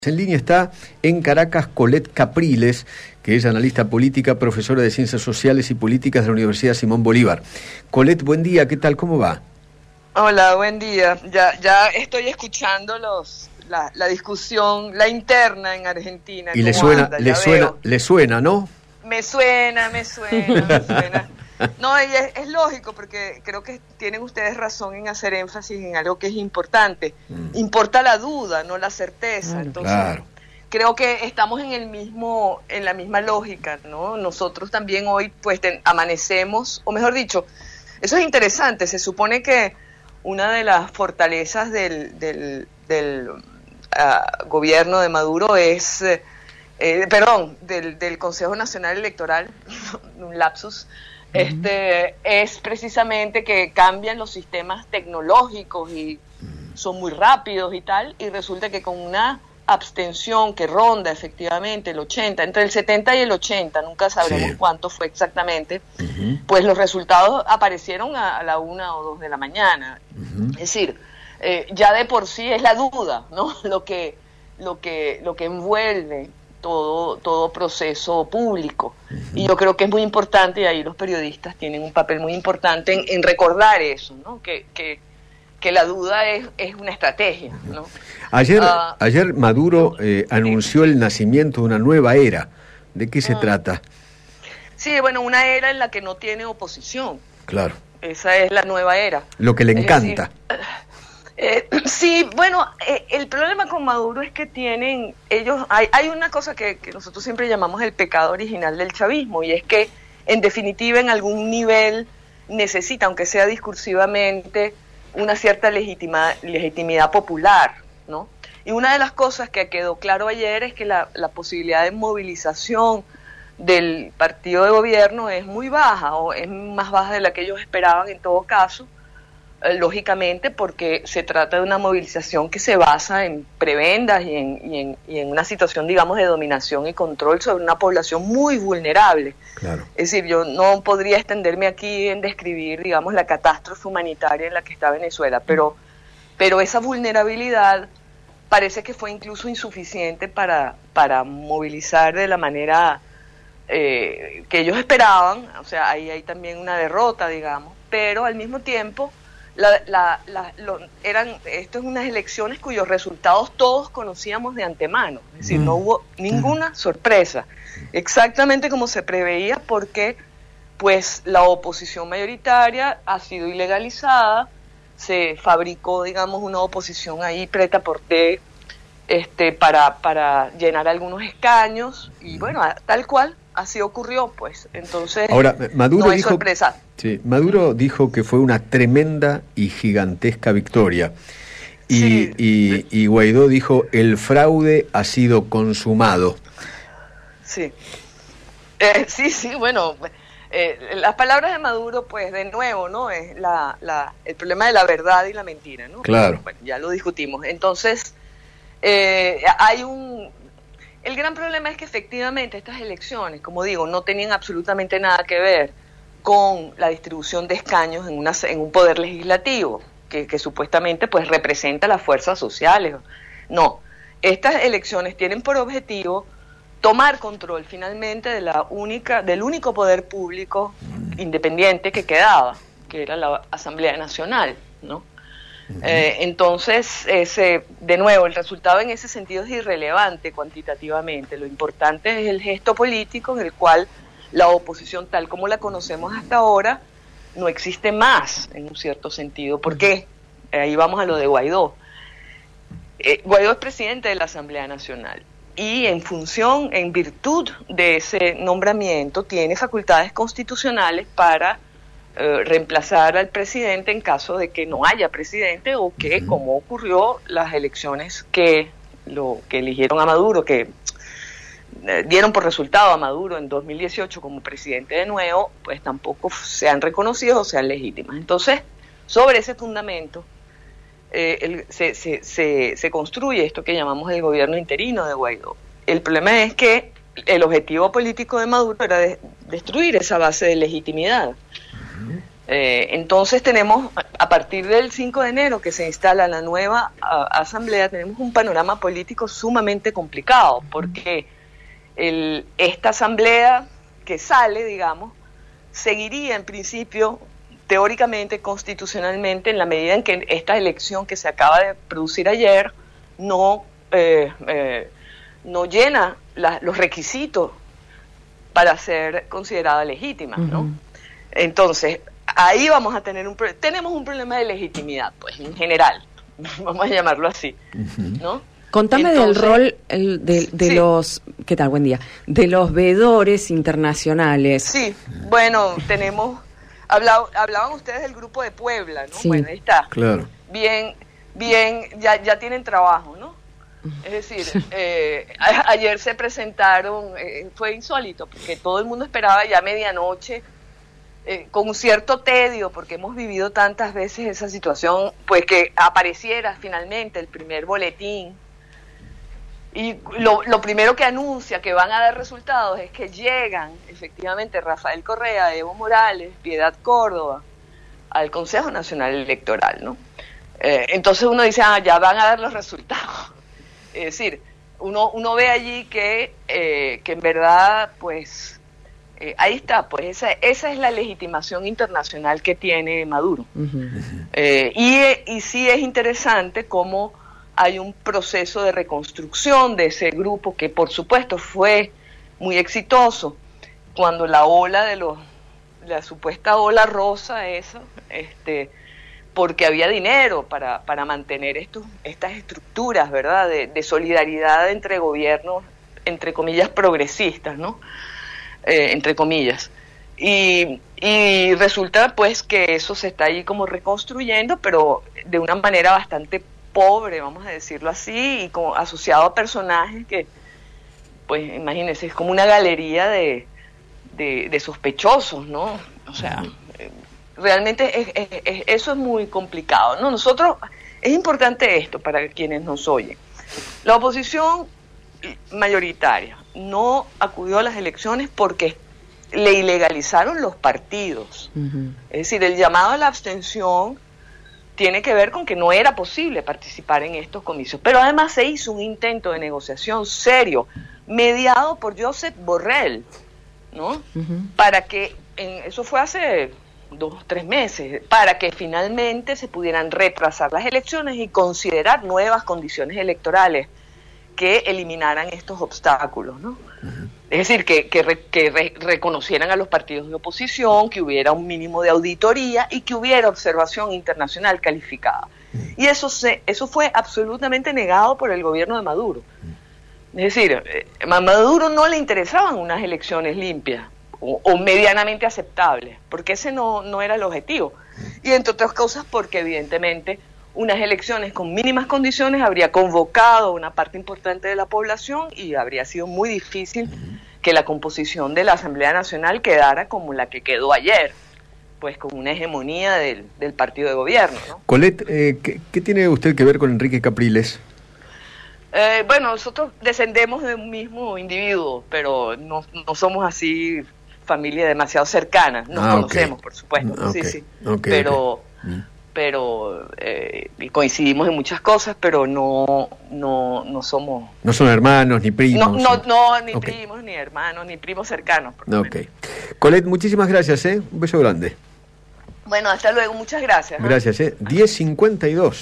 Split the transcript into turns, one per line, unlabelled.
En línea está en Caracas Colette Capriles, que es analista política, profesora de Ciencias Sociales y Políticas de la Universidad Simón Bolívar. Colette, buen día, ¿qué tal? ¿Cómo va?
Hola, buen día. Ya estoy escuchando la discusión, la interna en Argentina.
Y le suena, ¿no?
Me suena. No, y es lógico, porque creo que tienen ustedes razón en hacer énfasis en algo que es importante. Importa la duda, no la certeza. Entonces, claro, creo que estamos en la misma lógica, ¿no? Nosotros también hoy, pues, amanecemos, o mejor dicho, eso es interesante. Se supone que una de las fortalezas del gobierno de Maduro es, del Consejo Nacional Electoral, un lapsus, es precisamente que cambian los sistemas tecnológicos y son muy rápidos y tal, y resulta que con una abstención que ronda efectivamente el 80, entre el 70 y el 80, nunca sabremos cuánto fue exactamente, pues los resultados aparecieron a la 1 o 2 de la mañana. Es decir, ya de por sí es la duda, ¿no? Lo que envuelve todo proceso público. Y yo creo que es muy importante, y ahí los periodistas tienen un papel muy importante en recordar eso, ¿no? Que la duda es una estrategia, ¿no?
Ayer Maduro anunció el nacimiento de una nueva era. ¿De qué se trata?
Sí, bueno, una era en la que no tiene oposición.
Claro.
Esa es la nueva era.
Lo que le encanta.
Sí, bueno, el problema con Maduro es que hay una cosa que nosotros siempre llamamos el pecado original del chavismo, y es que en definitiva en algún nivel necesita, aunque sea discursivamente, una cierta legitimidad popular, ¿no? Y una de las cosas que quedó claro ayer es que la posibilidad de movilización del partido de gobierno es muy baja, o es más baja de la que ellos esperaban en todo caso, lógicamente porque se trata de una movilización que se basa en prebendas y en una situación, digamos, de dominación y control sobre una población muy vulnerable. Claro. Es decir, yo no podría extenderme aquí en describir, digamos, la catástrofe humanitaria en la que está Venezuela, pero esa vulnerabilidad parece que fue incluso insuficiente para movilizar de la manera que ellos esperaban. O sea, ahí hay también una derrota, digamos, pero al mismo tiempo esto es unas elecciones cuyos resultados todos conocíamos de antemano, es decir, no hubo ninguna sorpresa, exactamente como se preveía, porque pues la oposición mayoritaria ha sido ilegalizada, se fabricó, digamos, una oposición ahí prêt-à-porter para llenar algunos escaños, y bueno, tal cual así ocurrió, pues. Entonces, ahora, Maduro no hay sorpresa.
Sí, Maduro dijo que fue una tremenda y gigantesca victoria. Y Guaidó dijo, el fraude ha sido consumado.
Sí. Sí, bueno, las palabras de Maduro, pues, de nuevo, ¿no? Es el problema de la verdad y la mentira, ¿no?
Claro.
Bueno, ya lo discutimos. Entonces, el gran problema es que efectivamente estas elecciones, como digo, no tenían absolutamente nada que ver con la distribución de escaños en un poder legislativo que supuestamente pues representa las fuerzas sociales. No, estas elecciones tienen por objetivo tomar control finalmente del único poder público independiente que quedaba, que era la Asamblea Nacional, ¿no? Entonces, de nuevo, el resultado en ese sentido es irrelevante cuantitativamente. Lo importante es el gesto político en el cual la oposición, tal como la conocemos hasta ahora, no existe más, en un cierto sentido. ¿Por qué? Ahí vamos a lo de Guaidó. Guaidó es presidente de la Asamblea Nacional y en virtud de ese nombramiento, tiene facultades constitucionales para reemplazar al presidente en caso de que no haya presidente, o que, como ocurrió las elecciones que eligieron a Maduro, que dieron por resultado a Maduro en 2018 como presidente de nuevo, pues tampoco sean reconocidos o sean legítimas. Entonces, sobre ese fundamento se construye esto que llamamos el gobierno interino de Guaidó. El problema es que el objetivo político de Maduro era destruir esa base de legitimidad. Entonces tenemos, a partir del 5 de enero que se instala la nueva asamblea, tenemos un panorama político sumamente complicado, porque esta asamblea que sale, digamos, seguiría en principio, teóricamente, constitucionalmente, en la medida en que esta elección que se acaba de producir ayer no llena los requisitos para ser considerada legítima, ¿no? Entonces, ahí vamos a tener tenemos un problema de legitimidad, pues, en general, vamos a llamarlo así, ¿no?
Contame del rol de los, ¿qué tal? Buen día. De los veedores internacionales.
Sí, bueno, hablaban ustedes del grupo de Puebla, ¿no? Sí. Bueno, ahí está.
Claro.
Bien, ya tienen trabajo, ¿no? Es decir, ayer se presentaron, fue insólito, porque todo el mundo esperaba ya medianoche, con un cierto tedio, porque hemos vivido tantas veces esa situación, pues que apareciera finalmente el primer boletín. Y lo primero que anuncia que van a dar resultados es que llegan efectivamente Rafael Correa, Evo Morales, Piedad Córdoba al Consejo Nacional Electoral, ¿no? Entonces uno dice, ya van a dar los resultados. Es decir, uno ve allí que en verdad, pues, ahí está, pues esa es la legitimación internacional que tiene Maduro. Y sí es interesante cómo hay un proceso de reconstrucción de ese grupo que por supuesto fue muy exitoso cuando la ola la supuesta ola rosa esa, porque había dinero para mantener estas estructuras, ¿verdad?, de solidaridad entre gobiernos, entre comillas, progresistas, ¿no? Entre comillas. Y resulta pues que eso se está ahí como reconstruyendo, pero de una manera bastante pobre, vamos a decirlo así, y como asociado a personajes que, pues imagínense, es como una galería de sospechosos, ¿no? O sea, realmente eso es muy complicado, ¿no? Es importante esto para quienes nos oyen. La oposición mayoritaria no acudió a las elecciones porque le ilegalizaron los partidos. Es decir, el llamado a la abstención tiene que ver con que no era posible participar en estos comicios, pero además se hizo un intento de negociación serio, mediado por Josep Borrell, ¿no? Para que, eso fue hace 2 o 3 meses, para que finalmente se pudieran retrasar las elecciones y considerar nuevas condiciones electorales que eliminaran estos obstáculos, ¿no? Es decir, que reconocieran a los partidos de oposición, que hubiera un mínimo de auditoría y que hubiera observación internacional calificada. Y eso fue absolutamente negado por el gobierno de Maduro. Es decir, a Maduro no le interesaban unas elecciones limpias o medianamente aceptables, porque ese no era el objetivo. Y entre otras cosas porque evidentemente unas elecciones con mínimas condiciones habría convocado a una parte importante de la población y habría sido muy difícil que la composición de la Asamblea Nacional quedara como la que quedó ayer, pues con una hegemonía del partido de gobierno, ¿no?
Colette, ¿qué tiene usted que ver con Enrique Capriles?
Bueno, nosotros descendemos de un mismo individuo, pero no somos así familia demasiado cercana, nos conocemos, por supuesto, sí, pero coincidimos en muchas cosas, pero no somos...
No son hermanos ni primos.
Ni primos, ni hermanos, ni primos cercanos.
Colette, muchísimas gracias, un beso grande.
Bueno, hasta luego, muchas gracias.
Gracias, 10:52.